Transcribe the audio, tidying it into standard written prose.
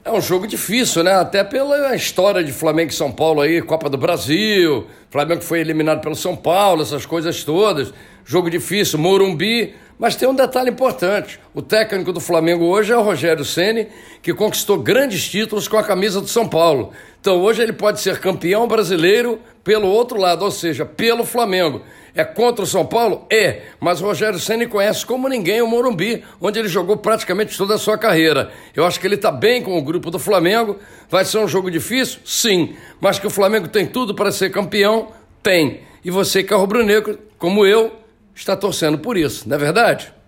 É um jogo difícil, né? Até pela história de Flamengo e São Paulo aí, Copa do Brasil, Flamengo foi eliminado pelo São Paulo, essas coisas todas. Jogo difícil, Morumbi, mas tem um detalhe importante. O técnico do Flamengo hoje é o Rogério Ceni, que conquistou grandes títulos com a camisa do São Paulo. Então hoje ele pode ser campeão brasileiro pelo outro lado, ou seja, pelo Flamengo. É contra o São Paulo? É, mas o Rogério Ceni conhece como ninguém o Morumbi, onde ele jogou praticamente toda a sua carreira. Eu acho que ele está bem com o grupo do Flamengo. Vai ser um jogo difícil? Sim, mas que o Flamengo tem tudo para ser campeão? Tem. E você que é rubro-negro, como eu, está torcendo por isso, não é verdade?